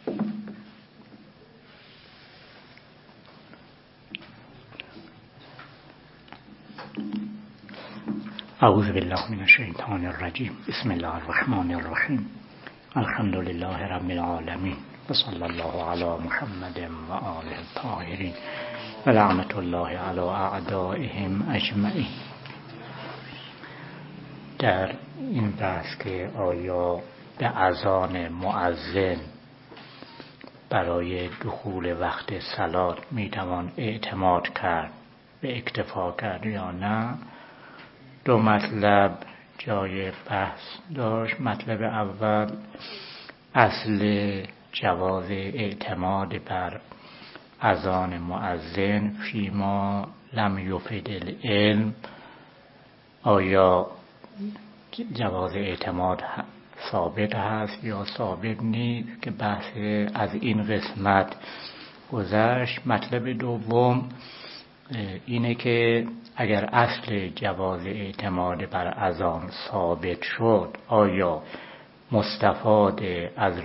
اعوذ بالله من الشیطان الرجیم. بسم الله الرحمن الرحیم. الحمد لله رب العالمین و صلی الله علی محمد و آله الطاهرین و لعنت الله علی اعدائهم اجمعین. در این بحث که آیا به اذان مؤذن برای دخول وقت صلات میتوان اعتماد کرد، به اکتفا کرد یا نه، دو مطلب جای بحث داشت. مطلب اول اصل جواز اعتماد بر اذان مؤذن فیما لم یفید العلم، آیا جواز اعتماد ثابت هست یا ثابت نیست، که بحث از این قسمت گذشت. مطلب دوم اینه که اگر اصل جواز اعتماد بر اذان ثابت شد، آیا مستفاد از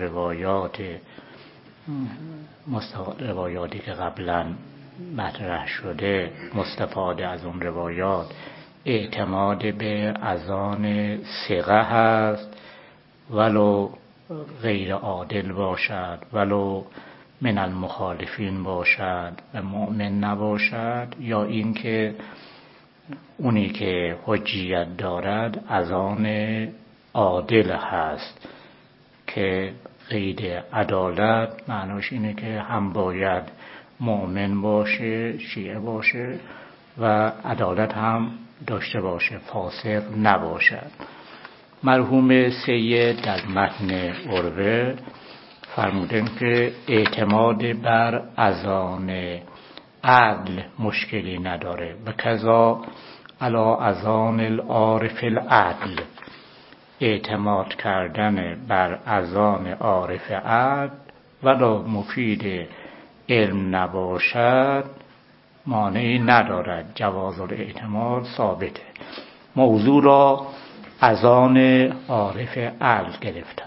روایاتی که قبلا مطرح شده، مستفاد از اون روایات اعتماد به اذان ثقه هست، ولو غیر عادل باشد، ولو من المخالفین باشد و مؤمن نباشد، یا اینکه اونی که حجیت دارد اذان عادل هست که قید عدالت معناش اینه که هم باید مؤمن باشه، شیعه باشه و عدالت هم داشته باشه، فاسق نباشد. مرحوم سید در متن عروه فرمودن که اعتماد بر اذان عدل مشکلی نداره، و کذا علی اذان العارف العدل، اعتماد کردن بر اذان عارف عدل ولا مفید علم نباشد مانعی ندارد، جواز الاعتماد ثابته. موضوع را اذان عارف عدل گرفتن.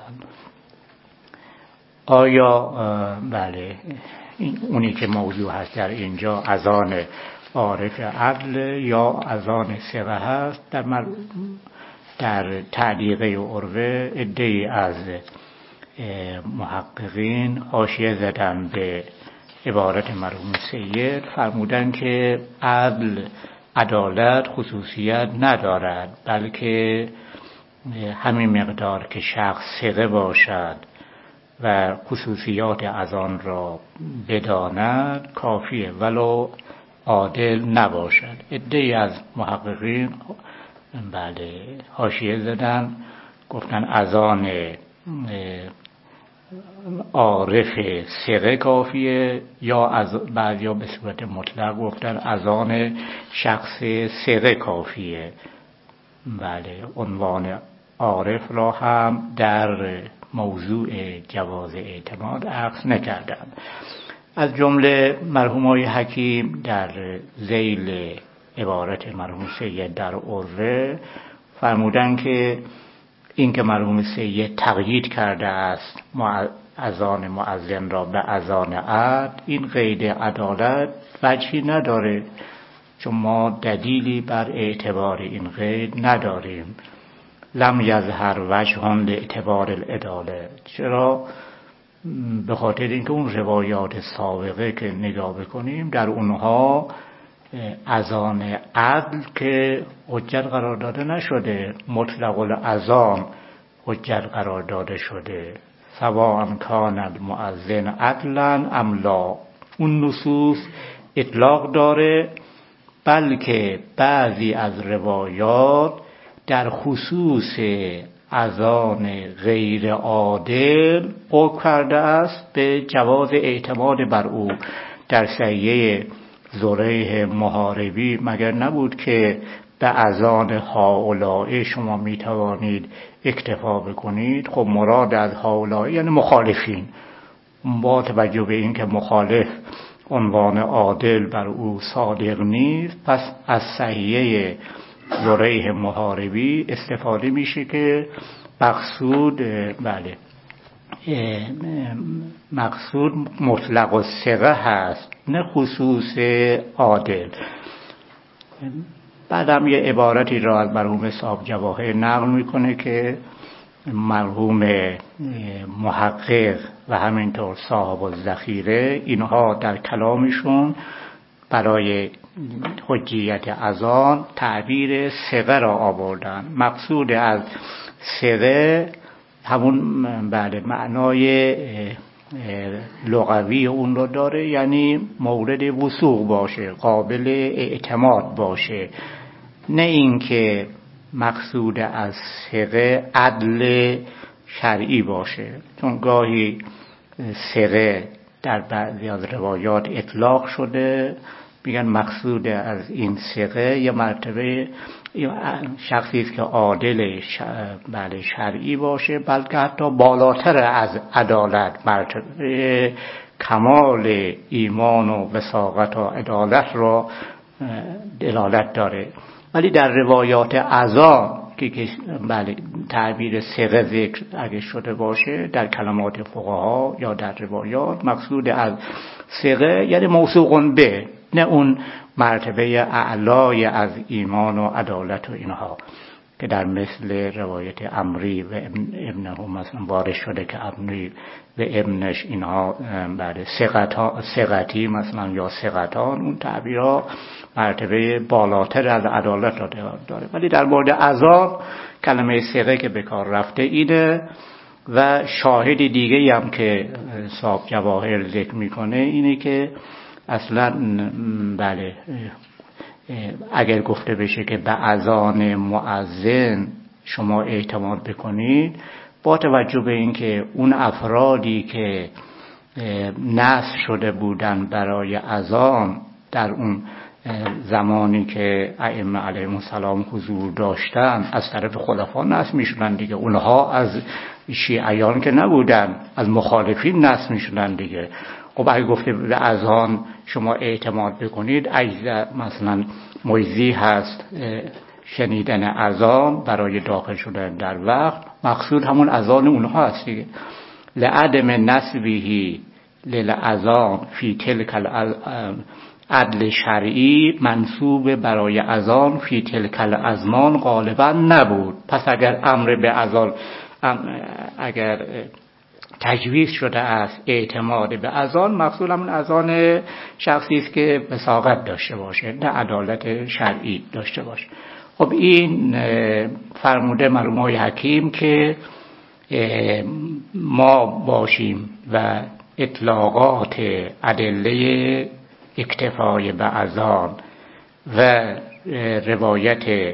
آیا بله اونی که موضوع هست در اینجا اذان عارف عدل یا اذان ثقه هست؟ در تعلیقه عروه عده‌ای از محققین حاشیه زدن به عبارت مرحوم سید، فرمودن که عدالت خصوصیت ندارد، بلکه همین مقدار که شخص ثقه باشد و خصوصیات اذان را بداند کافیه، ولو عادل نباشد. عده‌ای از محققین حاشیه زدن، گفتن اذان عارف ثقه کافیه، یا بعضیا به صورت مطلق گفتن اذان شخص ثقه کافیه. عنوان عارف را هم در موضوع جواز اعتماد عکس نکردند. از جمله مرحوم حکیم در ذیل عبارت مرحوم سید در عروه فرمودن که این که مرحوم سید تقیید کرده است اذان مؤذن را به اذان عدل، این قید عدالت وجهی نداره، چون ما دلیلی بر اعتبار این قید نداریم. لم یظهر وجه لاعتبار العداله. چرا؟ به خاطر اینکه اون روایات سابقه که نگاه بکنیم در اونها اذان عدل که حجت قرار داده نشده، مطلق الاذان حجت قرار داده شده، سواء کان المؤذن عدلا ام لا. اون نصوص اطلاق داره، بلکه بعضی از روایات در خصوص اذان غیر عادل حکم کرده است به جواز اعتماد بر او. در صحیحه زریح محاربی مگر نبود که به اذان هؤلاء شما می توانید اکتفا بکنید؟ خب مراد از هؤلاء یعنی مخالفین. با توجه به این که مخالف عنوان عادل بر او صادق نیست، پس از صحیحه زریح محاربی استفاده میشه که مقصود مقصود مطلق الثقه هست، نه خصوص عادل. بعدم یه عبارتی را از مرحوم صاحب جواهر نقل میکنه که مرحوم محقق و همینطور صاحب الذخیره اینها در کلامشون برای حجیت اذان تعبیر ثقه را آوردن. مقصود از ثقه همون معنای لغوی اون رو داره، یعنی مورد وثوق باشه، قابل اعتماد باشه، نه اینکه مقصود از ثقه عدل شرعی باشه. چون گاهی ثقه در بعضی از روایات اطلاق شده، میگن مقصود از این ثقه یه مرتبه شخصی است که عادل شرعی باشه، بلکه حتی بالاتر از عدالت، مرتبه کمال ایمان و وثاقت و عدالت را دلالت داره. ولی در روایات اذان که تعبیر ثقه ذکر اگه شده باشه در کلمات فقها یا در روایات، مقصود از ثقه یعنی موثوق به، نه اون مرتبه اعلای از ایمان و عدالت و اینها که در مثل روایت عمری و ابنه مثلا وارد شده که عمری و ابنش اینها بعد ثقتی مثلا یا ثقتان، اون تعبیرها مرتبه بالاتر از عدالت را داره. ولی در مورد اذان کلمه ثقه که به کار رفته اینه. و شاهد دیگه هم که صاحب جواهر ذکر میکنه اینه که اصلا اگر گفته بشه که به اذان مؤذن شما اعتماد بکنید، با توجه به اینکه اون افرادی که نصب شده بودن برای اذان در اون زمانی که ائمه علیهم السلام حضور داشتن از طرف خلفا نصب میشدن دیگه، اونها از شیعیان که نبودن، از مخالفین نصب میشدن دیگه. خب اگه گفته به اذان شما اعتماد بکنید، اجزا مثلا مجزی هست شنیدن اذان برای داخل شدن در وقت، مقصود همون اذان اونها هست دیگه. لعدم نسبه للاذان فی تلک عدل شرعی منصوب برای اذان فی تلک الازمان غالبا نبود. پس اگر امر به اذان اگر تجویز شده است اعتماد به اذان، مقصود همون اذان شخصی است که وثاقت داشته باشه، نه عدالت شرعی داشته باشه. خب این فرموده مرحوم حکیم که ما باشیم و اطلاقات ادله اکتفای به اذان و روایت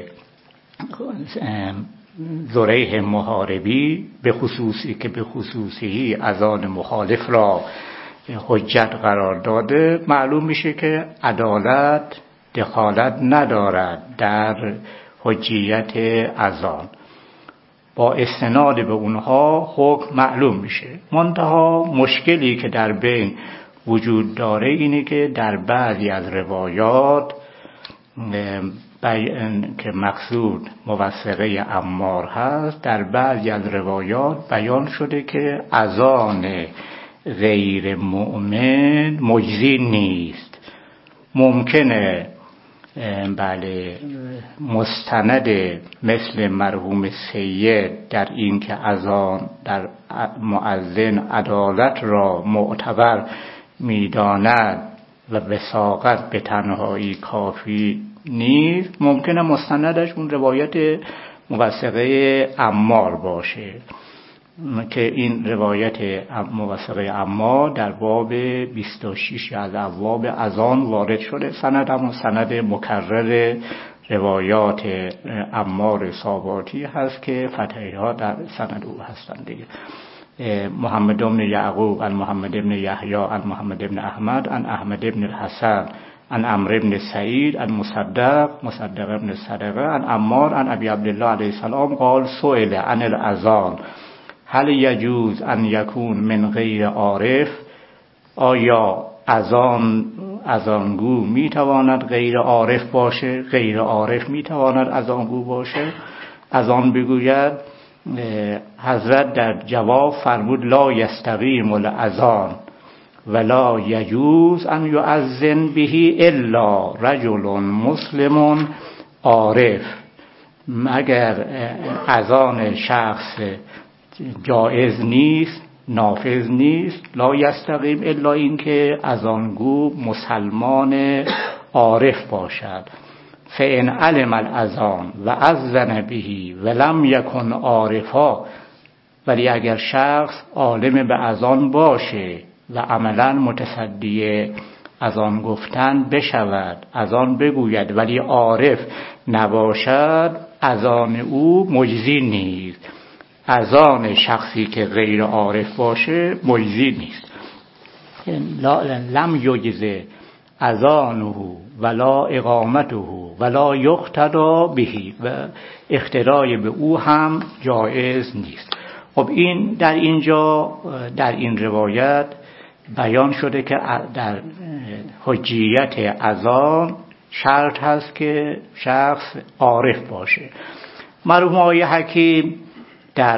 زریح محاربی به خصوصی که به خصوصی اذان مخالف را حجت قرار داده، معلوم میشه که عدالت دخالت ندارد در حجیت اذان. با استناد به اونها حکم معلوم میشه. منتها مشکلی که در بین وجود داره اینه که در بعضی از روایات که مقصود موثقه عمار هست، در بعضی از روایات بیان شده که اذان غیر مؤمن مجزی نیست. ممکنه مستند مثل مرحوم سید در این که اذان در مؤذن عدالت را معتبر میداند و وثاقت به تنهایی کافی نیست، ممکنه مستندش اون روایت موثقه عمار باشه که این روایت موثقه عمار در باب 26 از ابواب اذان وارد شده. سند هم سند مکرر روایات عمار صاباتی هست که فتحی ها در سند او هستند دیگه. محمد بن یعقوب عن محمد بن یحیی عن محمد بن احمد عن احمد بن الحسن عن عمرو بن سعید عن مصدق بن صدقه عن عمار عن ابی عبدالله علیه السلام قال سئل عن الاذان هل یجوز ان یکون من غیر عارف، آیا اذانگو میتواند غیر عارف باشه؟ غیر عارف میتواند اذانگو باشه؟ اذان بگوید حضرت در جواب فرمود لا یستقیم الاذان ولا یجوز ان یؤذن به الا رجل مسلم عارف. مگر اذان شخص جایز نیست، نافذ نیست، لا یستقیم الا اینکه اذانگو مسلمان عارف باشد. فإن علم الاذان و اذن به ولم یکن عارفا، ولی اگر شخص عالم به اذان باشه و عملا متصدی اذان گفتن بشود، اذان بگوید، ولی عارف نباشد، اذان او مجزی نیست. اذان شخصی که غیر عارف باشه مجزی نیست. لم یجزه اذانه ولا اقامته ولا یقتدا به، و اقتدای به او هم جایز نیست. خب این در اینجا در این روایت بیان شده که در حجیت اذان شرط هست که شخص عارف باشه. مرحوم آقای حکیم در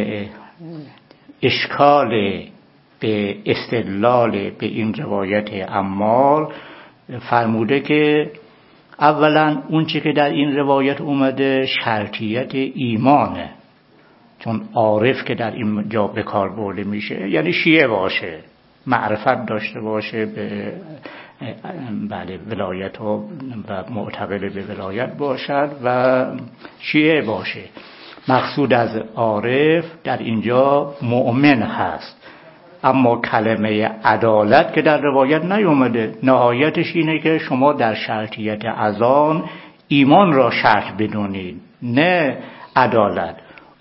اشکال به استدلال به این روایت عمار فرموده که اولا اون چی که در این روایت اومده شرطیت ایمانه، چون عارف که در این جا به کار برده میشه یعنی شیعه باشه، معرفت داشته باشه به ولایت و معتقد به ولایت باشد و شیعه باشه. مقصود از عارف در اینجا مؤمن هست. اما کلمه عدالت که در روایت نیومده، نهایتش اینه که شما در شرطیت اذان ایمان را شرط بدونید، نه عدالت.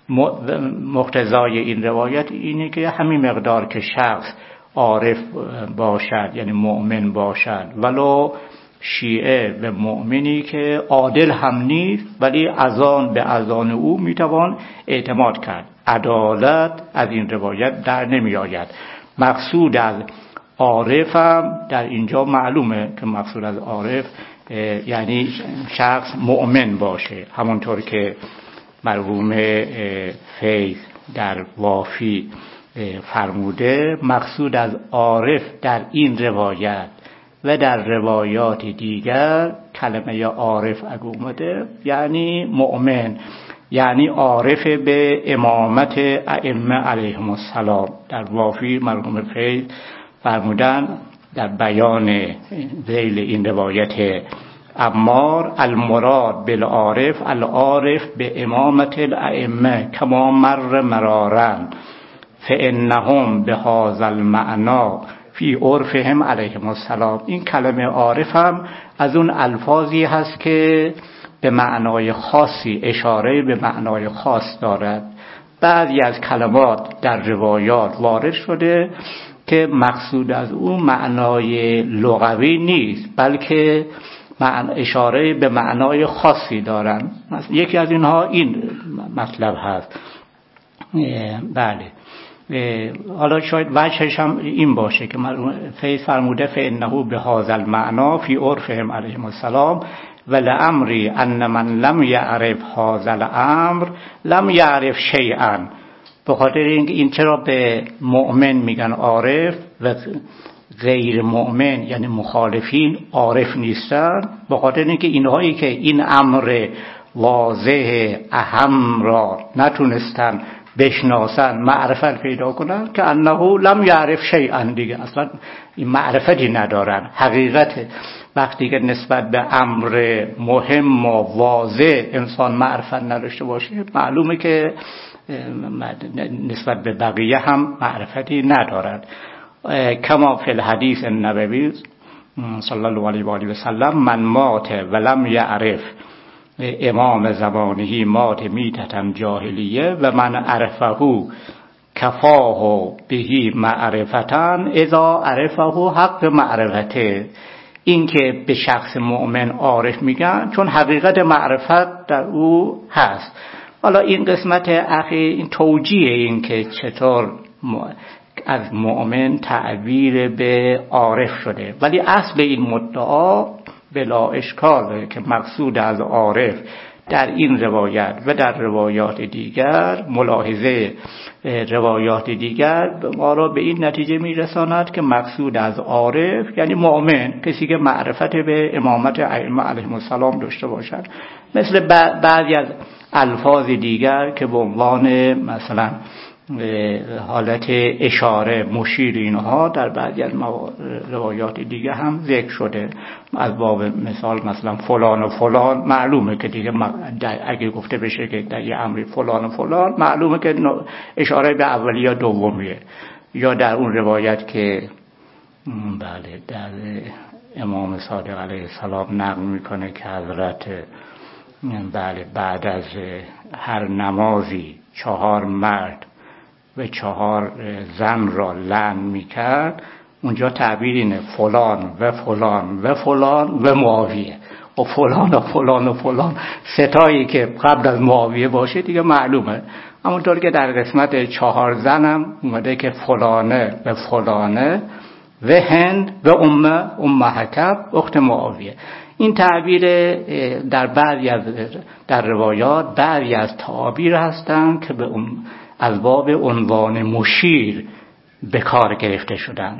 مقتضای این روایت اینه که همین مقدار که شخص عارف باشد یعنی مؤمن باشد، ولو شیعه به مؤمنی که عادل هم نیست ولی اذان به اذان او میتوان اعتماد کرد. عدالت از این روایت در نمی آید. مقصود از عارف هم در اینجا معلومه که مقصود از عارف یعنی شخص مؤمن باشه، همونطور که مرحوم فیض در وافی فرموده. مقصود از عارف در این روایت و در روایات دیگر کلمه عارف اگه اومده یعنی مؤمن، یعنی عارف به امامت ائمه علیهم السلام. در وافی مرحوم فیض فرمودن در بیان ذیل این روایت عمار المراد بالعارف العارف به امامت الائمه کما مر مرارا فانهم بهذا المعنى فی عرفهم علیهم السلام. این کلمه عارف هم از اون الفاظی هست که به معنای خاصی، اشاره به معنای خاص دارد. بعضی از کلمات در روایات وارد شده که مقصود از اون معنای لغوی نیست بلکه اشاره به معنای خاصی دارن. یکی از اینها این مطلب هست. بله، حالا شاید وجهش هم این باشه که فیض فرموده فانه بهذا المعنى فی عرفهم علیهم السلام ولامری ان من لم یعرف هذا الامر لم یعرف شیئا. به خاطر اینکه این چرا به مؤمن میگن عارف و غیر مؤمن یعنی مخالفین عارف نیستن؟ به خاطر اینکه اینهایی که این امر واضح اهم را نتونستن بشناسن، معرفت پیدا کنن که انه لم یعرف شیئا، دیگه اصلا این معرفتی ندارن. حقیقت وقتی که نسبت به امر مهم و واضح انسان معرفت نداشته باشه معلومه که نسبت به بقیه هم معرفتی ندارد. کما فی الحدیث النبوی صلی الله علیه و آله و سلم من مات ولم یعرف امام زمانه مات میتة جاهلیه و من عرفه کفاه بهی معرفتن اذا عرفه حق معرفته. این که به شخص مؤمن عارف میگن چون حقیقت معرفت در او هست. حالا این قسمت اخیر این توجیه، این که چطور از مؤمن تعبیر به عارف شده، ولی اصل این مدعا بلا اشکاله که مقصود از عارف در این روایت و در روایات دیگر، ملاحظه روایات دیگر ما را به این نتیجه میرساند که مقصود از عارف یعنی مؤمن، کسی که معرفت به امامت ائمه علیهم السلام داشته باشد. مثل بعضی از الفاظ دیگر که به عنوان مثلا حالت اشاره، مشیر، اینها در بعضی از روایات دیگه هم ذکر شده. از باب مثلا فلان و فلان، معلومه که دیگه اگه گفته بشه که در یه امری فلان و فلان، معلومه که اشاره به اولی یا دومیه. یا در اون روایت که بله در امام صادق علیه السلام نقل میکنه که حضرت بله بعد از هر نمازی 4 مرد و 4 زن را لعن میکرد، اونجا تعبیر اینه فلان و فلان و فلان و معاویه. و فلان و فلان و فلان ستایی که قبل از معاویه باشه دیگه معلومه. همونطور که در قسمت 4 زن هم اومده که فلانه و فلانه و هند و ام حکم اخت معاویه. این تعبیر در بعضی از در روایات بعضی از تعابیر هستند که به از باب عنوان مشیر به کار گرفته شدن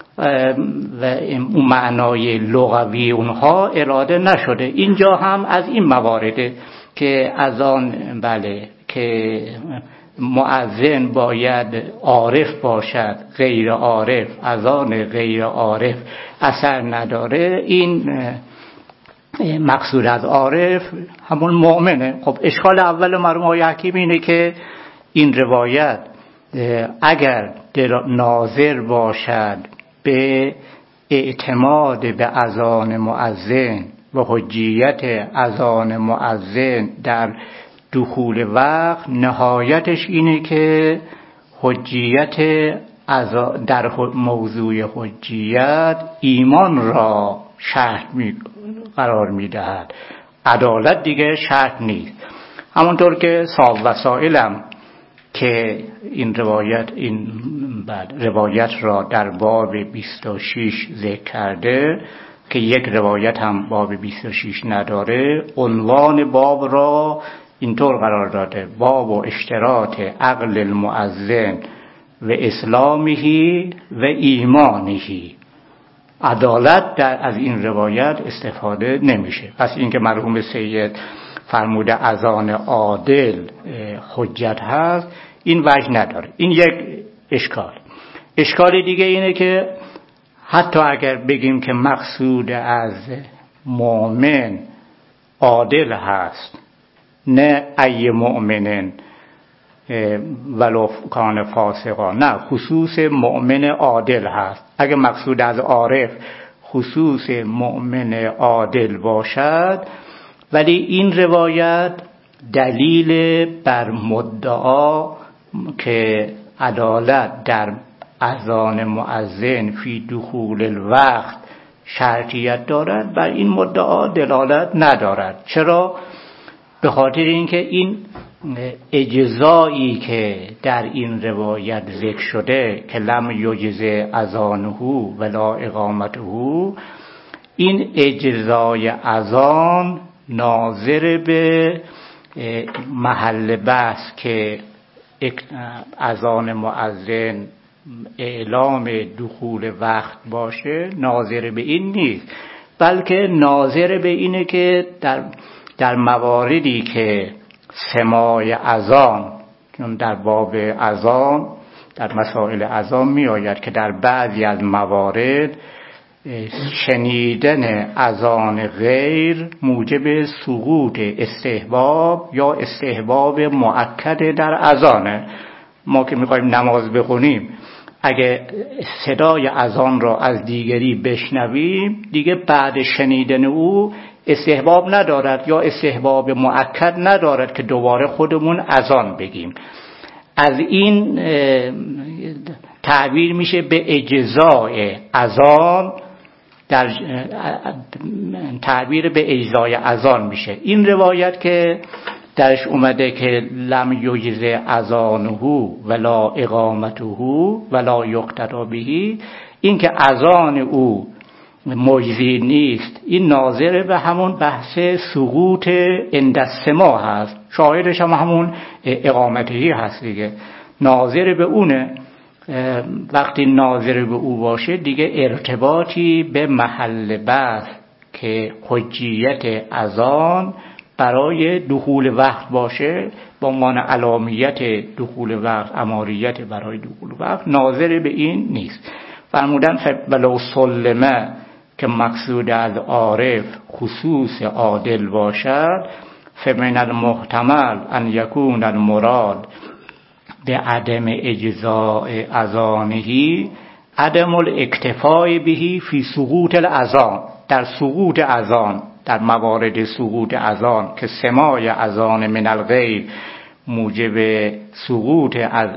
و اون معنای لغوی اونها اراده نشده. اینجا هم از این موارده که از آن بله که مؤذن باید عارف باشد، غیر عارف اذان غیر عارف اثر نداره. این مقصود از عارف همون مؤمنه. خب اشکال اول مرحوم آقای حکیم اینه که این روایت اگر ناظر باشد به اعتماد به اذان مؤذن و حجیت اذان مؤذن در دخول وقت، نهایتش اینه که حجیت در موضوع حجیت ایمان را شرط قرار میدهد، عدالت دیگه شرط نیست. همونطور که صاحب وسائلم که این روایت را در باب 26 ذکر کرده که یک روایت هم باب 26 نداره، عنوان باب را اینطور قرار داده: باب و اشتراط عقل المؤذن و اسلامه و ایمانه. عدالت از این روایت استفاده نمیشه. پس اینکه مرحوم سید فرموده اذان عادل حجت هست، این وجه نداره. این یک اشکال دیگه اینه که حتی اگر بگیم که مقصود از مؤمن عادل هست، نه ای مؤمنن ولو کان فاسقا، نه خصوص مؤمن عادل هست. اگر مقصود از عارف خصوص مؤمن عادل باشد، ولی این روایت دلیل بر مدعا که عدالت در اذان مؤذن فی دخول الوقت شرطیت دارد، بر این مدعا دلالت ندارد. چرا؟ به خاطر اینکه این اجزایی که در این روایت ذکر شده که لم یجز اذانه ولا اقامته، این اجزای اذان ناظر به محل بحث که اذان مؤذن اعلام دخول وقت باشه، ناظر به این نیست، بلکه ناظر به اینه که در مواردی که سماع اذان، چون در باب اذان در مسائل اذان می آید که در بعضی از موارد شنیدن اذان غیر موجب سقوط استحباب یا استحباب مؤکد در اذانه. ما که میخوایم نماز بخونیم، اگه صدای اذان را از دیگری بشنویم، دیگه بعد شنیدن او استحباب ندارد یا استحباب مؤکد ندارد که دوباره خودمون اذان بگیم. از این تعبیر میشه به اجزای اذان، در تعبیر به اجزای اذان میشه. این روایت که درش اومده که لم یجز اذانه ولا اقامته ولا یقتدا به، این که اذان او مجزی نیست. این ناظر به همون بحث سقوط اندسما هست، شاهدش هم همون اقامتی هست دیگه، ناظر به اونه. وقتی ناظر به او باشه دیگه ارتباطی به محل بحث که حجیت اذان برای دخول وقت باشه به عنوان علامیت دخول وقت، اماریت برای دخول وقت، ناظر به این نیست. فرمودن ولو سلمه که مقصود از عارف خصوص عادل باشد، فمن المحتمل ان یکون المراد به عدم اجزاء اذانه عدم الاکتفاء بهی فی سقوط الاذان. در سقوط اذان، در موارد سقوط اذان که سماع اذان من الغیر موجب سقوط از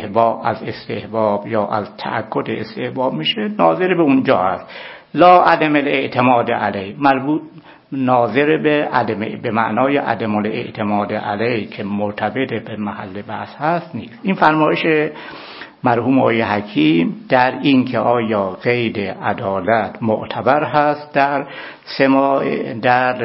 استحباب یا از تأکد استحباب میشه، ناظر به اونجا هست. لا عدم الاعتماد علیه، مربوط ناظر به معنای عدم الاعتماد علیه که مرتبط به محل بحث هست نیست. این فرمایش مرحوم آقای حکیم در این که آیا قید عدالت معتبر هست در سماع، در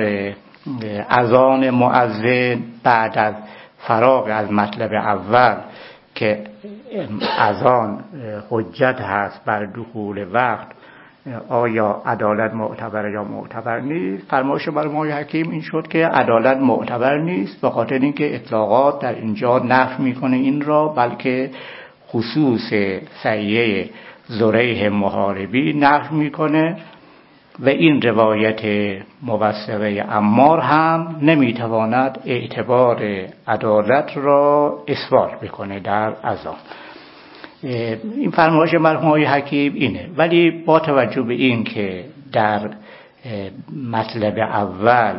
اذان مؤذن بعد از فراغ از مطلب اول که اذان حجت هست بر دخول وقت، آیا عدالت معتبر یا معتبر نیست؟ فرمایش مرحوم آقای حکیم این شد که عدالت معتبر نیست، به خاطر اینکه اطلاقات در اینجا نفی میکنه این را، بلکه خصوص سعیه زریح محاربی نفی میکنه و این روایت موثقه عمار هم نمیتواند اعتبار عدالت را اثبات بکنه در اذان. این فرمایش مرحوم آقای حکیم اینه. ولی با توجه به این که در مطلب اول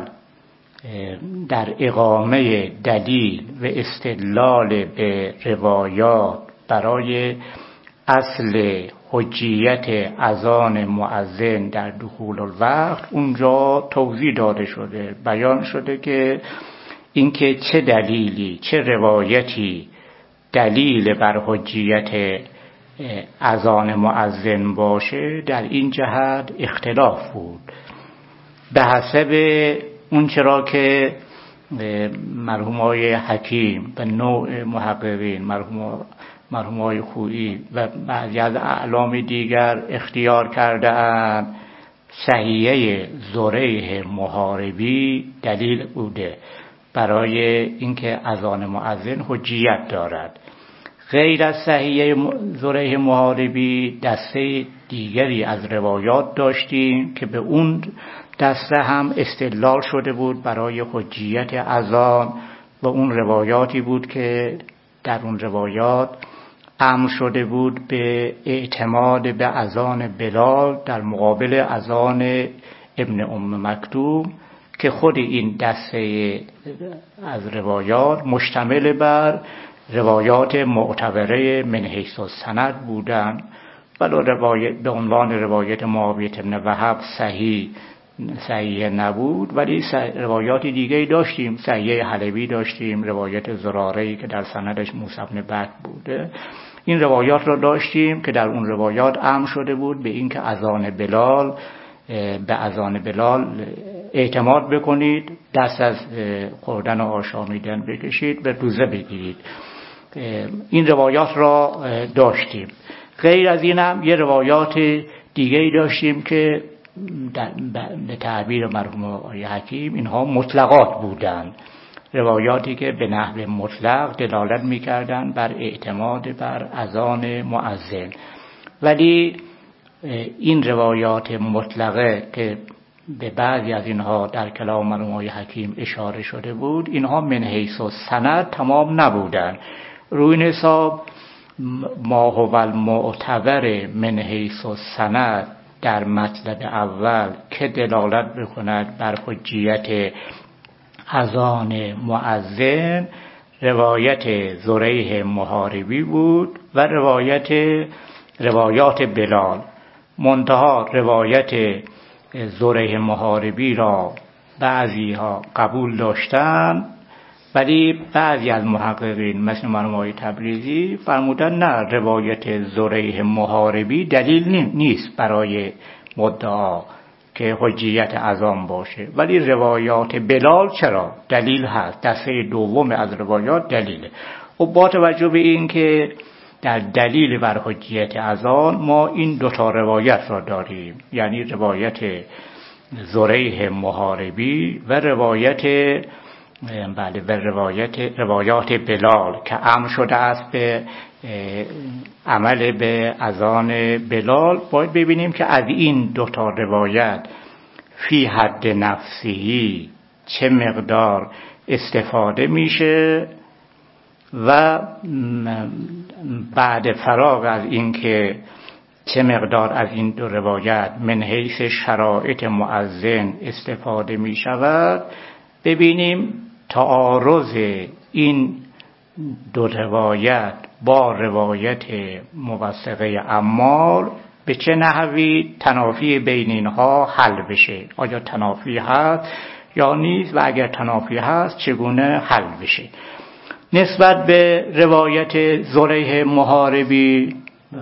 در اقامه دلیل و استدلال به روایات برای اصل حجیت اذان مؤذن در دخول الوقت اونجا توضیح داده شده، بیان شده که اینکه چه دلیلی، چه روایتی دلیل بر حجیت اذان مؤذن باشه، در این جهت اختلاف بود. به حسب اون چرا که مرحوم آقای حکیم و نوع محققین، مرحوم آقای خویی و بعضی از اعلام دیگر اختیار کرده اند صحیحه زریح محاربی دلیل بوده برای اینکه اذان مؤذن حجیت دارد. غیر از صحیحه زریح محاربی دسته دیگری از روایات داشتیم که به اون دسته هم استدلال شده بود برای حجیت اذان و اون روایاتی بود که در اون روایات امر شده بود به اعتماد به اذان بلال در مقابل اذان ابن ام مکتوم که خود این دسته از روایات مشتمل بر روایات معتبره من حیث السند بودند، ولو روایت به عنوان روایت معاویه بن وهب صحیح نبود، ولی روایات دیگه داشتیم. صحیح حلبی داشتیم، روایت زراره‌ای که در سندش موسی بن بکر بوده. این روایات را داشتیم که در اون روایات امر شده بود به اینکه به اذان بلال اعتماد بکنید، دست از خوردن و آشامیدن بکشید، به روزه بگیرید. این روایات را داشتیم. غیر از این هم یه روایات دیگه داشتیم که به تعبیر مرحوم آقای حکیم اینها مطلقات بودند، روایاتی که به نحو مطلق دلالت می‌کردند بر اعتماد بر اذان مؤذن. ولی این روایات مطلقه که به بعضی از اینها در کلام مرحوم آقای حکیم اشاره شده بود، اینها من حیث السند تمام نبودند. روی این حساب ما هو المعتبر من حیث السند در مطلب اول که دلالت بکند بر حجیت اذان مؤذن روایت زریح محاربی بود و روایات بلال. منتها روایت زریح محاربی را بعضی ها قبول داشتند، ولی بعضی از محققین مثل مرحوم آقای تبریزی فرمودن نه، روایت زریح محاربی دلیل نیست برای مدعا که حجیت اذان باشه، ولی روایات بلال چرا؟ دلیل هست، دسته دوم از روایات دلیله. و با توجه به این که در دلیل بر حجیت اذان ما این دوتا روایت را داریم، یعنی روایت زریح محاربی و روایات بلال که امر شده است به عمل به اذان بلال، باید ببینیم که از این دوتا روایت فی حد نفسی چه مقدار استفاده میشه و بعد فراغ از این که چه مقدار از این دو روایت من حیث شرایط مؤذن استفاده می شود، ببینیم تعارض این دو روایت با روایت موثقه عمار به چه نحوی تنافی بین اینها حل بشه، آیا تنافی هست یا نیست و اگر تنافی هست چگونه حل بشه. نسبت به روایت زریح محاربی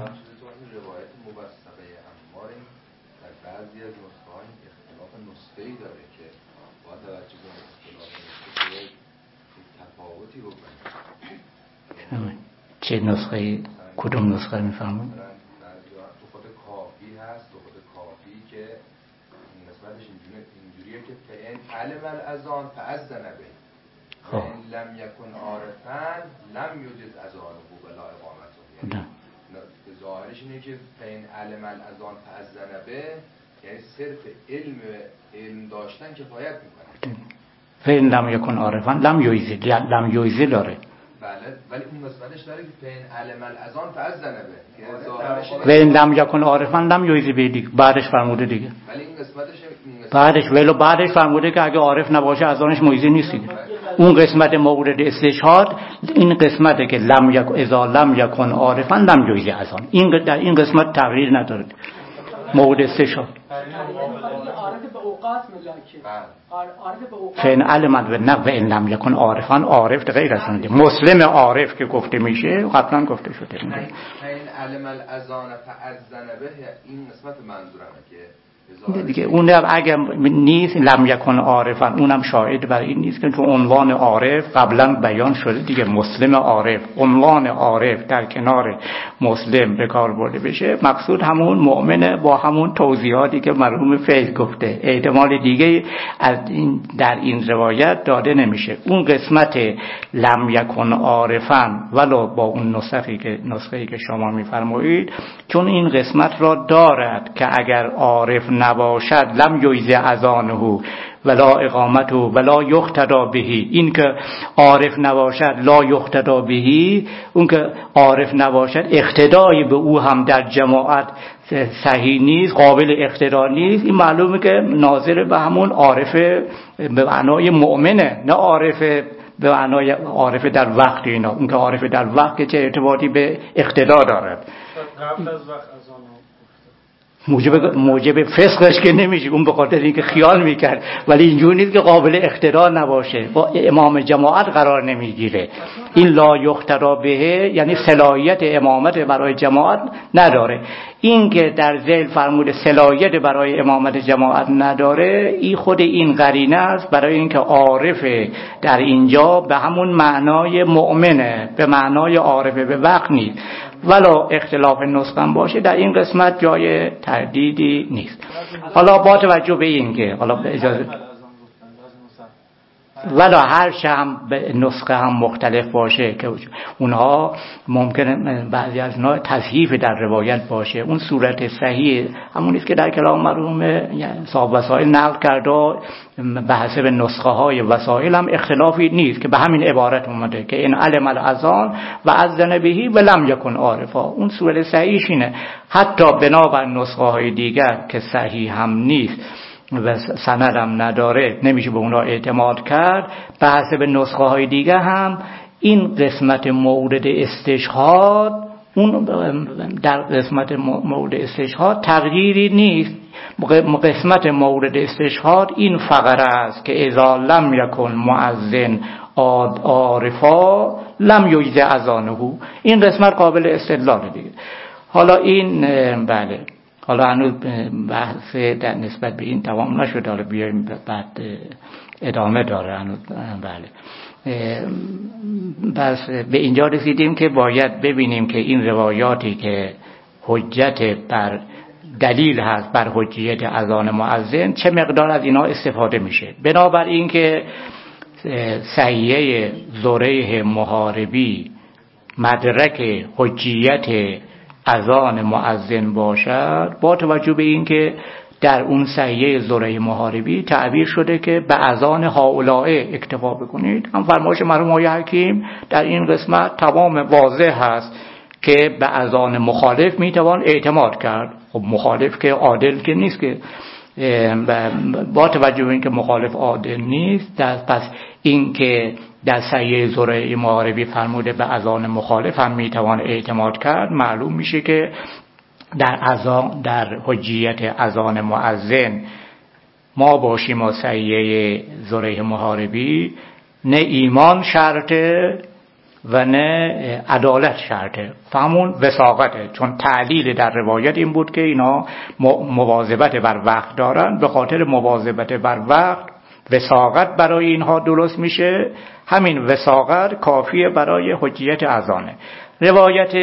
چه نسخه، کدوم نسخه میفهمون؟ تو خود کافی هست، تو خود کافی که نسبتش اینجوریه که فإن علم الاذان فأذن به وإن لم يكن عارفا لم يجز اذانه ولا اقامته. یعنی ظاهرش اینه که فإن علم الاذان فأذن به یعنی صرف علم داشتن کفایت میکنه. فإن لم يكن عارفا لم یجز داره. بله، ولی اون نسبتش داره که فإن علم الاذان فأذن به. و این لم یکن عارفا لم یجز به دیگه، بعدش فرموده دیگه. ولی این نسبتش بعدش فرموده که اگه عارف نباشه اذانش مجزی نیست دیگه. اون قسمت مورد استشهاد این قسمته که اذا لم یکن عارفا لم یجز اذان، این در این قسمت تغییر نداره مورد استشهاد. فإن علم و إن لم يكن عارفا، عارف غیر از اون مسلم عارف که گفته میشه قبلا گفته شده. فإن علم الاذان فأذن به این قسمت منظورمه که دیگه اون اگه نیست لم یکن عارفا، اونم شاهد بر این نیست که تو عنوان عارف قبلا بیان شده دیگه، مسلم عارف، عنوان عارف در کنار مسلم به کار برده بشه، مقصود همون مؤمنه با همون توضیحاتی که مرحوم فیض گفته، احتمال دیگه از این در این روایت داده نمیشه. اون قسمت لم یکن عارفا ولو با اون نسخه‌ای که شما میفرمایید، چون این قسمت را دارد که اگر عارف نباشد لم یجز اذانه ولا اقامته ولا یقتدی به، این که عارف نباشد لا یقتدی به، اون که عارف نباشد اقتدای به او هم در جماعت صحیح نیست، قابل اقتدا نیست. این معلومه که ناظر به همون عارف به معنای مؤمنه، نه عارف به معنای عارف در وقت اینا. اون که عارف در وقت که چه ارتباطی به اقتدا دارد، قبل از وقت اذان موجب فسقش که نمیشه، اون به خاطر اینکه خیال میکرد، ولی اینجور نیست که قابل اقتدا نباشه، با امام جماعت قرار نمیگیره. این لا یقتدا به یعنی صلاحیت امامت برای جماعت نداره. این که در ذیل فرموده صلاحیت برای امامت جماعت نداره، این خود این قرینه است برای اینکه عارف در اینجا به همون معنای مؤمنه، به معنای عارف به وقت نیست. ولا اختلاف نسخه باشه در این قسمت جای تردیدی نیست. حالا با توجه به این که حالا اجازه ولا هر هم به نسخه هم مختلف باشه که اونها ممکنه بعضی از اونها تصحیف در روایت باشه، اون صورت صحیح همون است که در کلام مرحوم صاحب وسائل نقل کرده، به حسب نسخه های وسائل هم اختلافی نیست که به همین عبارت اومده که این علم الاذان و اذن بهی و لم یکن عارفا. اون صورت صحیحش اینه، حتی بنابر نسخه های دیگر که صحیح هم نیست و سند هم نداره، نمیشه به اونا اعتماد کرد، به حسب نسخه های دیگه هم این قسمت مورد استشهاد، اون در قسمت مورد استشهاد تغییری نیست. قسمت مورد استشهاد این فقره است که اذا لم یکن مؤذن عارفا لم یجز اذانه، این قسمت قابل استدلال دیگه. حالا این بله حالا هنوز بحث در نسبت به این تمام نشد، حالا بیایم بعد ادامه داره هنوز. بله، بس به اینجا رسیدیم که باید ببینیم که این روایاتی که حجت بر دلیل هست بر حجیت اذان مؤذن چه مقدار از اینا استفاده میشه. بنابراین که صحیحه زریح محاربی مدرک حجیت اذان مؤذن باشد، با توجه به این که در اون صحیحه زریح محاربی تعبیر شده که به اذان هؤلاء اکتفا بکنید. هم فرمایش مرحوم آقای حکیم در این قسمت تمام واضح هست که به اذان مخالف میتوان اعتماد کرد. خب مخالف که عادل که نیست، که با توجه به این که مخالف عادل نیست، پس این که در صحیح زریح محاربی فرموده به اذان مخالف هم میتوان اعتماد کرد، معلوم میشه که در حجیت اذان مؤذن ما باشیم و صحیح زریح محاربی نه ایمان شرطه و نه عدالت شرطه، فهمون وثاقته. چون تعلیل در روایت این بود که اینا مواظبت بر وقت دارن، به خاطر مواظبت بر وقت وثاقت برای اینها درست میشه. همین وثاقت کافیه برای حجیت اذانه. روایت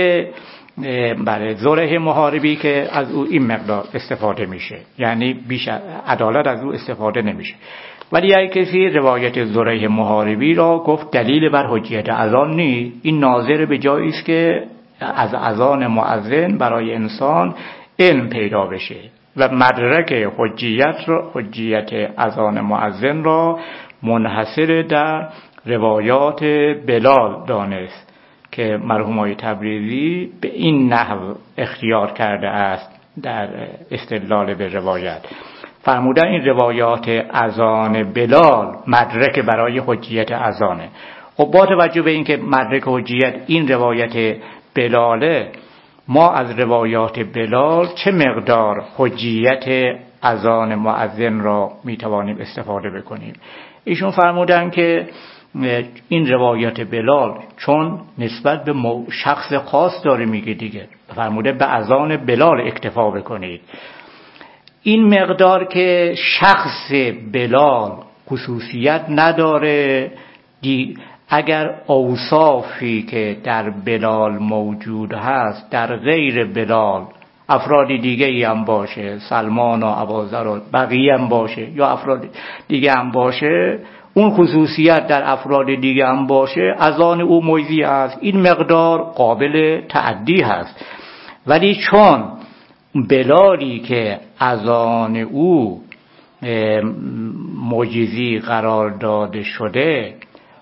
بله زریح محاربی که از او این مقدار استفاده میشه، یعنی بیش عدالت از او استفاده نمیشه. ولی اگه کسی روایت زریح محاربی را گفت دلیل بر حجیت اذان نیست، این ناظر به جایی است که از اذان مؤذن برای انسان علم پیدا بشه و مدرک حجیت اذان مؤذن را منحصر در روایات بلال دانست که مرحوم آقای تبریزی به این نحو اختیار کرده است در استدلال به روایت. فرمودن این روایات اذان بلال مدرک برای حجیت اذانه. خب با توجه به این که مدرک حجیت این روایت بلاله، ما از روایات بلال چه مقدار حجیت اذان مؤذن را میتوانیم استفاده بکنیم؟ ایشون فرمودن که این روایات بلال چون نسبت به شخص خاص داره میگه دیگه، فرموده به اذان بلال اکتفا بکنید. این مقدار که شخص بلال خصوصیت نداره، اگر اوصافی که در بلال موجود هست در غیر بلال افرادی دیگه ای هم باشه، سلمان و ابوذر و بقیه هم باشه، یا افراد دیگه هم باشه، اون خصوصیت در افراد دیگه هم باشه، اذان او مجزی است، این مقدار قابل تعدی هست. ولی چون بلالی که اذان او مجزی قرار داده شده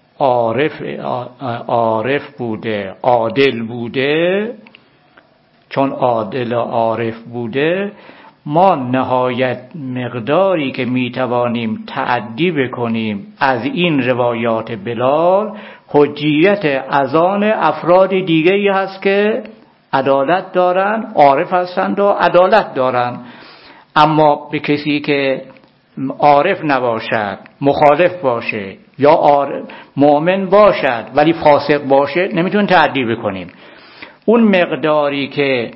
عارف بوده، عادل بوده، چون عادل و عارف بوده، ما نهایت مقداری که میتوانیم تعدی بکنیم از این روایات بلال حجیت اذان افراد دیگه ای هست که عدالت دارن، عارف هستند و عدالت دارن. اما به کسی که عارف نباشد، مخالف باشه، یا مؤمن باشد ولی فاسق باشه، نمیتونیم تعدی بکنیم. اون مقداری که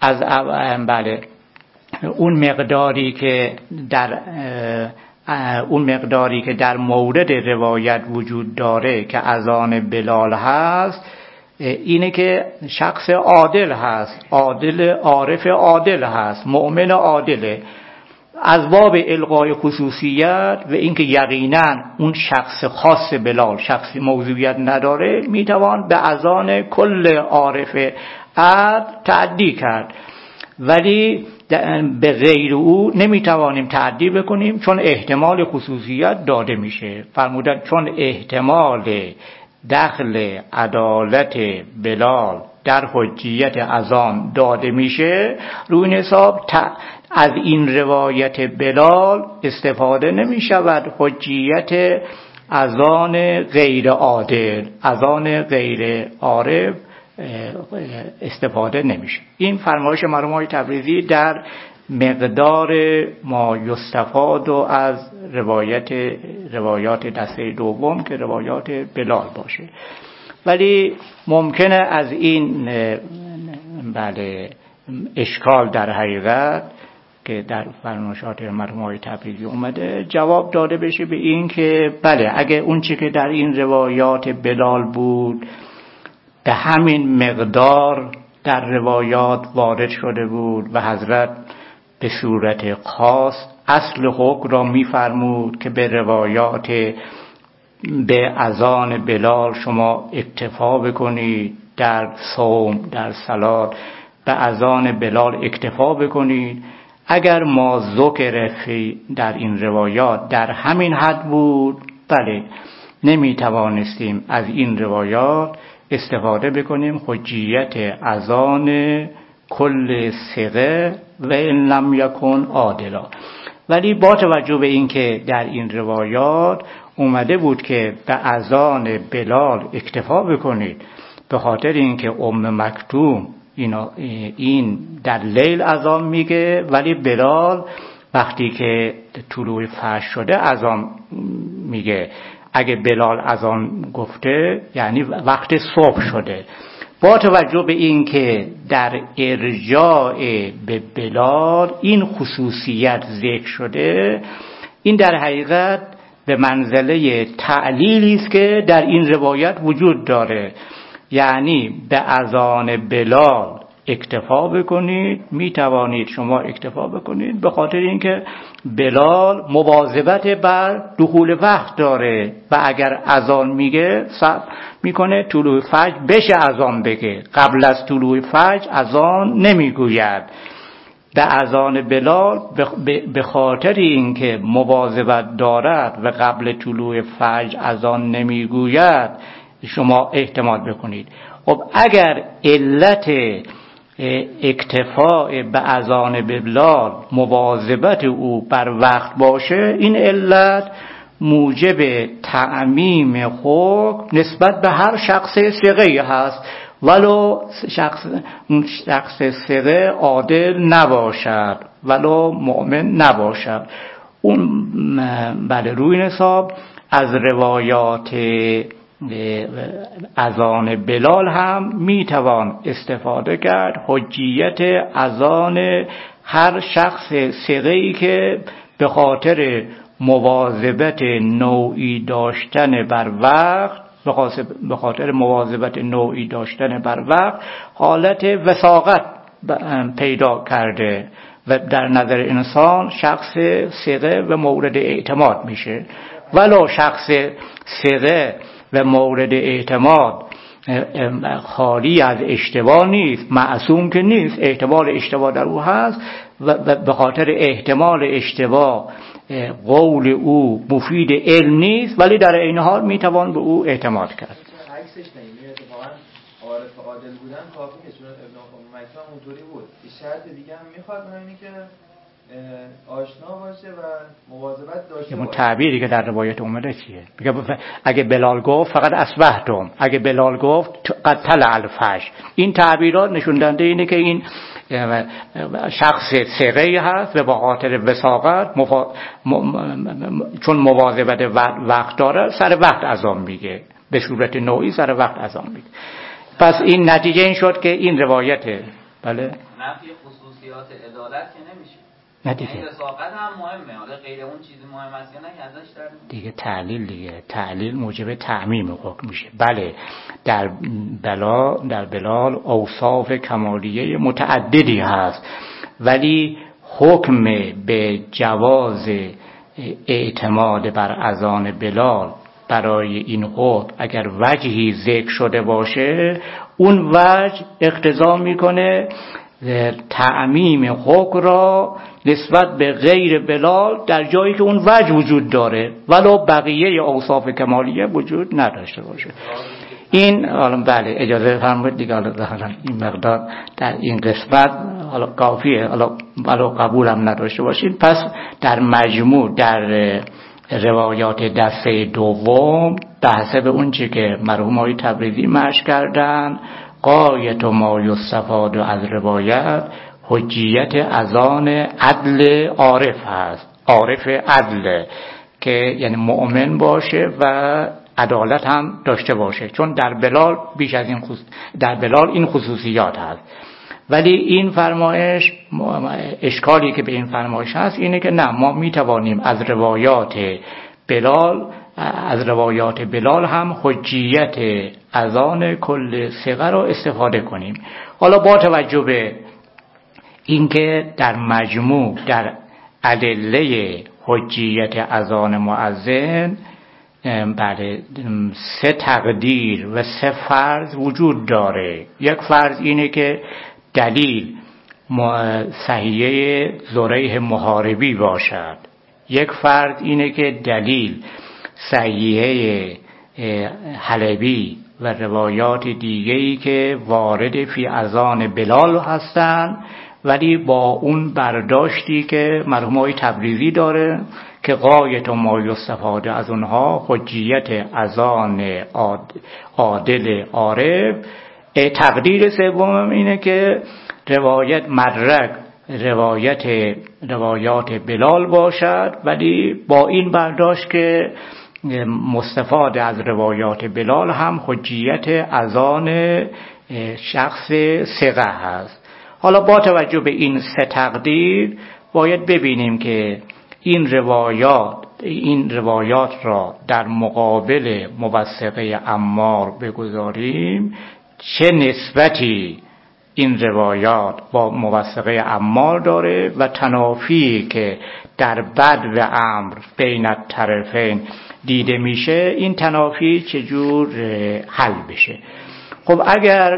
اون مقداری که در مورد روایت وجود داره که اذان بلال هست، اینه که شخص عادل هست، عادل عارف عادل هست، مؤمن عادله. از باب الغای خصوصیت و اینکه یقینا اون شخص خاص بلال شخص موضوعیت نداره، میتوان به اذان کل عارف عادل تعدی کرد. ولی به غیر او نمیتوانیم تعدی بکنیم، چون احتمال خصوصیت داده میشه. فرمودن چون احتمال دخل عدالت بلال در حجیت اذان داده میشه، روی این حساب از این روایت بلال استفاده نمیشود حجیت اذان غیر عادل، اذان غیر عارف استفاده نمیشه. این فرمایش مرحوم آقای تبریزی در مقدار ما یستفاد و از روایات دسته دوم که روایات بلال باشه. ولی ممکنه از این اشکال در حقیقت که در فرمایشات مرحوم آقای تبریزی اومده جواب داده بشه به این که بله اگه اون چی که در این روایات بلال بود به همین مقدار در روایات وارد شده بود و حضرت به صورت خاص اصل حکم را می‌فرمود که به روایات به اذان بلال شما اکتفا بکنید، در صوم در صلات به اذان بلال اکتفا بکنید. اگر ما ذکر در این روایات در همین حد بود بله نمیتوانستیم از این روایات استفاده بکنیم حجیت اذان کل ثقه و ان لم یکن عادلا. ولی با توجه به این که در این روایات اومده بود که به اذان بلال اکتفا بکنید به خاطر اینکه مکتوم این در لیل اذان میگه ولی بلال وقتی که طلوع فجر شده اذان میگه. اگه بلال اذان گفته یعنی وقت صبح شده. با توجه به این که در ارجاع به بلال این خصوصیت ذکر شده، این در حقیقت به منزله تعلیلی است که در این روایت وجود داره. یعنی به اذان بلال اکتفا بکنید، می توانید شما اکتفا بکنید به خاطر اینکه بلال مواظبت بر دخول وقت داره و اگر اذان میگه صبر میکنه طلوع فجر بشه اذان بگه، قبل از طلوع فجر اذان نمیگوید. به اذان بلال به خاطر اینکه مواظبت دارد و قبل طلوع فجر اذان نمیگوید شما احتمال بکنید. خب اگر علت اکتفاء به اذان بلال مواظبت او بر وقت باشه، این علت موجب تعمیم حکم نسبت به هر شخص ثقه‌ای هست ولو شخص ثقه عادل نباشد ولو مؤمن نباشد. اون بله روی حساب از روایات اذان بلال هم میتوان استفاده کرد حجیت اذان هر شخص ثقه‌ای که به خاطر مواظبت نوعی داشتن بر وقت به خاطر مواظبت نوعی داشتن بر وقت حالت وثاقت پیدا کرده و در نظر انسان شخص ثقه و مورد اعتماد میشه. ولو شخص ثقه و مورد اعتماد خالی از اشتباه نیست، معصوم که نیست، احتمال اشتباه در او هست و به خاطر احتمال اشتباه قول او مفید علم نیست، ولی در این حال میتوان به او اعتماد کرد. عکسش نمیشه اتفاقا عارف عادل بودن کافی نیست، چون ابن مکتوم اونطوری بود. این شرط دیگه هم میخواد اینی که آشنا باشه و مواظبت داشته باشه. تعبیری که در روایت اومده چیه؟ میگه اگه بلال گفت فقط اصبحتم، اگه بلال گفت قد طلع الفجر. این تعبیرات نشون دهنده اینه که این شخص ثقه‌ای هست و با خاطر وثاقت چون مواظبت وقت داره سر وقت اذان میگه، به صورت نوعی سر وقت اذان میگه. پس این نتیجه این شد که این روایته بله نفی خصوصیات عدالت که نمیشه. نه دیگه وثاقت هم مهمه، حالا غیر اون چیزی مهم است یا نه که ازش در دیگه تعلیل موجب تعمیم حکم میشه. بله در بلال اوصاف کمالیه متعددی هست، ولی حکم به جواز اعتماد بر اذان بلال برای این حکم اگر وجهی ذکر شده باشه، اون وجه اقتضا میکنه تعمیم حکم را نسبت به غیر بلال در جایی که اون وجه وجود داره ولو بقیه اوصاف کمالیه وجود نداشته باشه. این حالا بله اجازه فرمایید دیگه، حالا این مقدار در این قسمت حالا کافیه، حالا ولو قبولم نداشته باشید. پس در مجموع در روایات دسته دوم بحث به اون چی که مرحوم آقای تبریزی مشق کردن، غایت ما یستفاد از روایت حجیت اذان عدل عارف هست. عارف عدل که یعنی مؤمن باشه و عدالت هم داشته باشه، چون در بلال بیش از این در بلال این خصوصیات هست ولی این فرمایش، اشکالی که به این فرمایش هست اینه که نه، ما میتوانیم از روایات بلال هم حجیت اذان کل صیغه را استفاده کنیم. حالا با توجه به اینکه در مجموع در ادله حجیت اذان مؤذن بله 3 تقدیر و 3 فرض وجود داره. یک فرض اینه که دلیل صحیحه زریح محاربی باشد. یک فرض اینه که دلیل صحیحه حلبی و روایات دیگه‌ای که وارد فی اذان بلال هستند، ولی با اون برداشتی که مرحوم آقای تبریزی داره که غایت ما یستفاده از اونها حجیت اذان عادل عارف. تقدیر سوم اینه که روایات بلال باشد، ولی با این برداشت که مستفاد از روایات بلال هم حجیت اذان شخص ثقه هست. حالا با توجه به این 3 تقدیر باید ببینیم که این روایات را در مقابل موثقه عمار بگذاریم، چه نسبتی این روایات با موثقه عمار داره و تنافی که در بدو امر بین الطرفین دیده میشه، این تنافی چجور حل بشه. خب اگر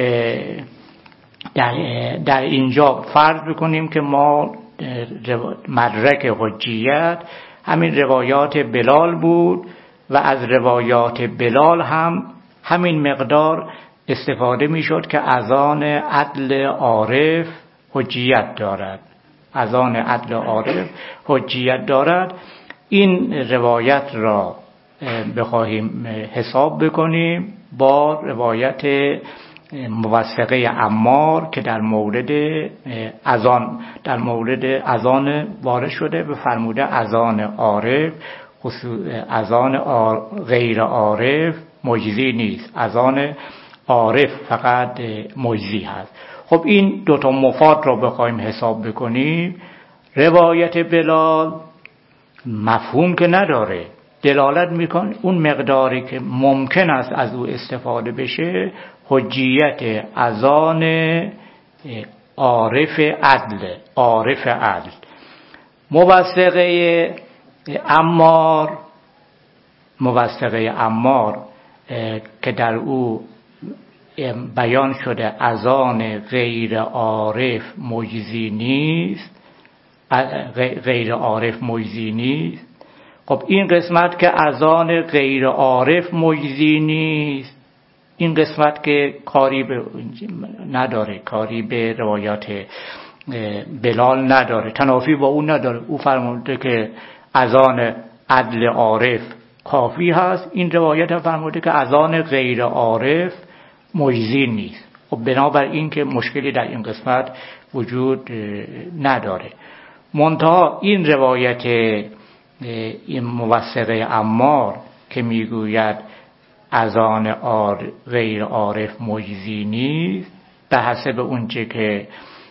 در اینجا فرض بکنیم که ما مدرک حجیت همین روایات بلال بود و از روایات بلال هم همین مقدار استفاده میشد که اذان عدل عارف حجیت دارد. اذان عدل عارف حجیت دارد. این روایت را بخواهیم حساب بکنیم با روایت موثقه عمار که در مورد اذان وارد شده به فرموده اذان عارف، اذان غیر عارف مجزی نیست، اذان عارف فقط مجزی هست. خب این 2 مفاد را بخوایم حساب بکنیم، روایت بلال مفهوم که نداره، دلالت میکنه اون مقداری که ممکن است از او استفاده بشه حجیت اذان عارف عدل. موثقه عمار که در او بیان شده اذان غیر عارف مجزی نیست. خب این قسمت که اذان غیر عارف مجزی نیست، این قسمت که کاری نداره، کاری به روایات بلال نداره، تنافی با اون نداره. او فرموده که اذان عدل عارف کافی هست، این روایت هم فرموده که اذان غیر عارف مجزی نیست. خب بنابراین که مشکلی در این قسمت وجود نداره. منتها این روایت این موثقه عمار که میگوید اذان غیر عارف مجزی نیست، به حسب اونچه که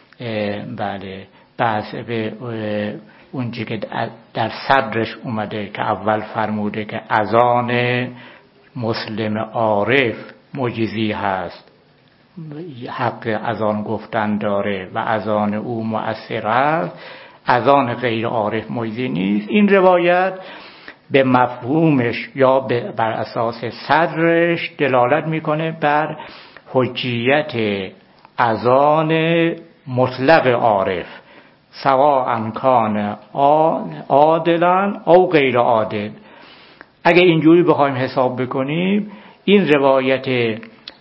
اونچه که در صدرش اومده که اول فرموده که اذان مسلم عارف مجزی هست، حق اذان گفتن داره و اذان او مؤثر است، اذان غیر عارف مجزی نیست. این روایت به مفهومش یا بر اساس صدرش دلالت میکنه بر حجیت اذان مطلق عارف، سواء کان عادلا او غیر عادل. اگه اینجوری بخوایم حساب بکنیم، این روایت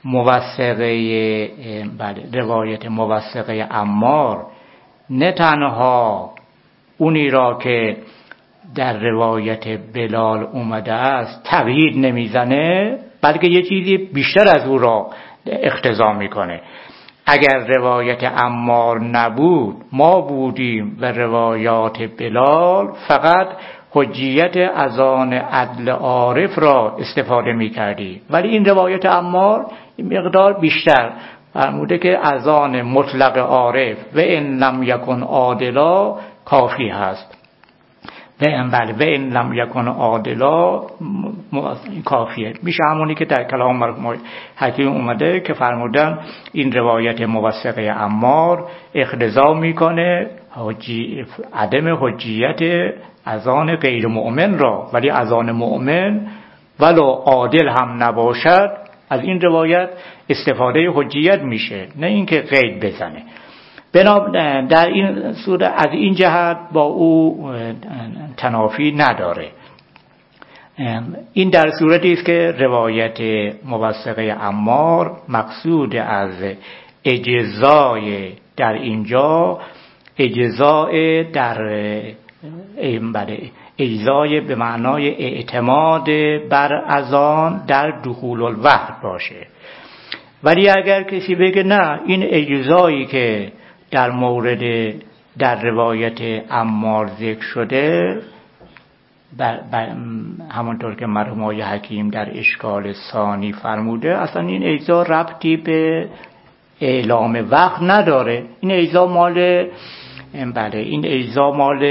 موثقه عمار نه تنها اونی را که در روایت بلال اومده است تغییر نمیزنه، بلکه یه چیزی بیشتر از او را اقتضا میکنه. اگر روایت عمار نبود، ما بودیم و روایات بلال فقط حجیت اذان عدل عارف را استفاده میکردیم، ولی این روایت عمار مقدار بیشتر فرموده که اذان مطلق عارف و ان لم یکن عادلا کافی هست. و این لم یکن عادلا کافیه. میشه همونی که در کلام مرحوم حکیم اومده که فرمودن این روایت موثقه عمار اقتضا میکنه عدم حجیت اذان غیر مؤمن را، ولی اذان مؤمن ولو عادل هم نباشد از این روایت استفاده حجیت میشه، نه اینکه قید بزنه. در این صورت از این جهت با او تنافی نداره. این در صورتی است که روایت موثقه عمار مقصود از اجزای در اینجا اجزای اجزای به معنای اعتماد بر اذان در دخول الوقت باشه. ولی اگر کسی بگه نه این اجزایی که در روایت عمار ذکر شده همونطور که مرحوم آقای حکیم در اشکال ثانی فرموده اصلا این اجزا ربطی به اعلام وقت نداره، این اجزا مال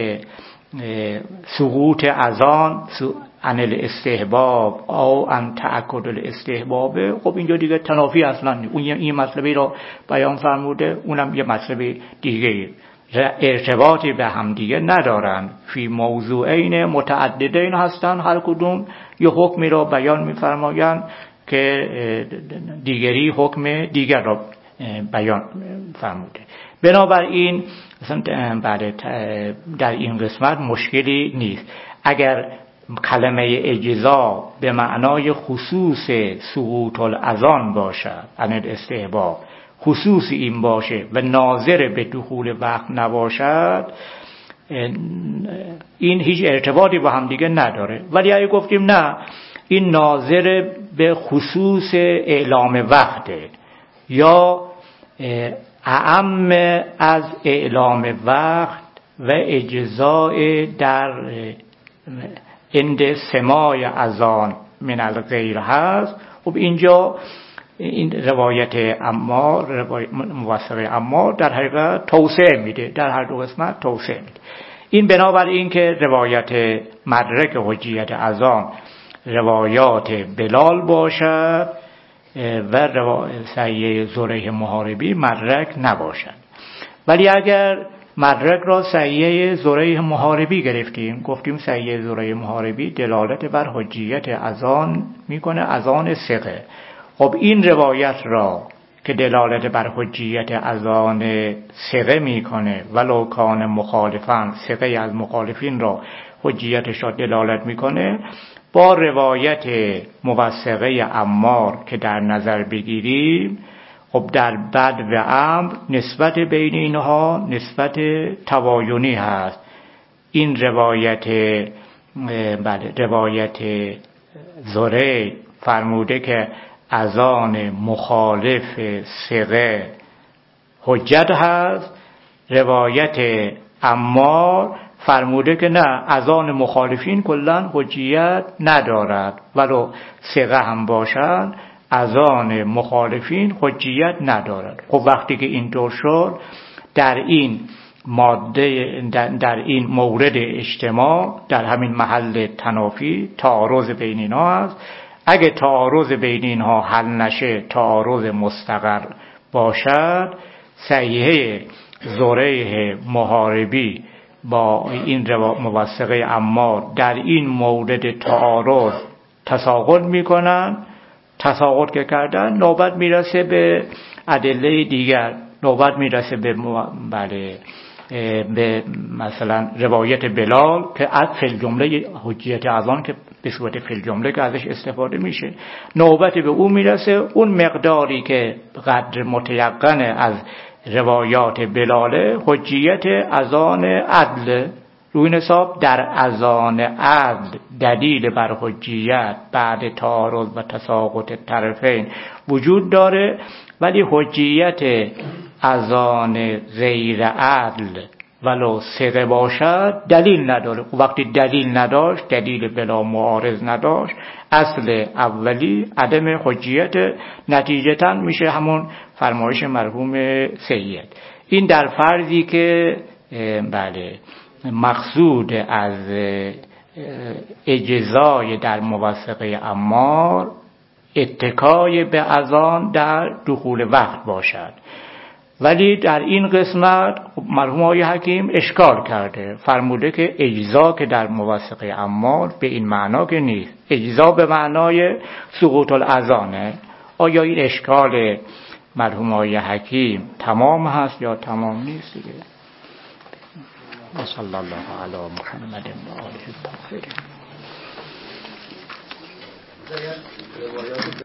سقوط اذان عن الاستحباب او عن تأکد الاستحباب. خب اینجا دیگه تنافی اصلا اون این مطلبی رو بیان فرموده، اونم یه مطلب دیگه، ارتباطی به هم دیگه ندارن، فی موضوعین متعددین هستن، هر کدوم یه حکمی رو بیان میفرمایند که دیگری حکم دیگر رو بیان فرموده. بنابراین در این قسمت مشکلی نیست. اگر کلمه اجزا به معنای خصوص سقوط الاذان باشد، عن الاستحباب خصوص این باشه و ناظر به دخول وقت نباشد، این هیچ ارتباطی با هم دیگه نداره. ولی اگه گفتیم نه این ناظر به خصوص اعلام وقته یا اعم از اعلام وقت و اجزاء در عند سماع اذان من الغیر هست، خب اینجا این روایت عمار موثقه عمار در حقیقت توسعه میده، در هر دو قسمت توسعه میده. این بنابراین که روایت مدرک حجیت اذان روایات بلال باشد و سعیه زریح محاربی مدرک نباشد. ولی اگر مدرک را سعیه زریح محاربی گرفتیم، گفتیم سعیه زریح محاربی دلالت بر حجیت اذان میکنه، اذان ثقه. خب این روایت را که دلالت بر حجیت اذان ثقه میکنه ولو کان مخالفان، ثقه از مخالفین را حجیتش را دلالت میکنه، با روایت موثقه عمار که در نظر بگیریم، خب در بد و امر نسبت بین اینها نسبت تباینی هست. این روایت زره فرموده که اذان مخالف ثقه حجت هست، روایت عمار فرموده که نه اذان مخالفین کلن حجیت ندارد، ولو ثقه هم باشند اذان مخالفین حجیت ندارد. خب وقتی که اینطور شد در این ماده در این مورد اجتماع در همین محل تنافی تعارض بین اینها است. اگه تعارض بین اینها حل نشه، تعارض مستقر باشد، صحیحه زریح محاربی با این موثقه عمار در این مورد تعارض تساقط میکنن. تساقط که کردن نوبت میرسه به ادله دیگر، نوبت میرسه به مثلا روایت بلال که از فی جمله حجیت اذان که به صورت فی جمله که ازش استفاده میشه، نوبت به اون میرسه. اون مقداری که قدر متیقن از روایات بلاله حجیت اذان عدل، روی حساب در اذان عدل دلیل بر حجیت بعد تعارض و تساقط طرفین وجود داره، ولی حجیت اذان غیر عدل ولو ثقه باشد دلیل نداره. وقتی دلیل نداشت، دلیل بلا معارض نداشت، اصل اولی عدم حجیت، نتیجتا میشه همون فرمایش مرحوم سید. این در فرضی که بله مقصود از اجزای در موثقه عمار اتکای به اذان در دخول وقت باشد. ولی در این قسمت مرحوم آقای حکیم اشکال کرده، فرموده که اجزا که در موثقه عمار به این معنا که نیست، اجزا به معنای سقوط الاذانه. آیا این اشکال مرحوم آقای حکیم تمام هست یا تمام نیست دیگه؟ صلی الله علی محمد و آله الطاهرین.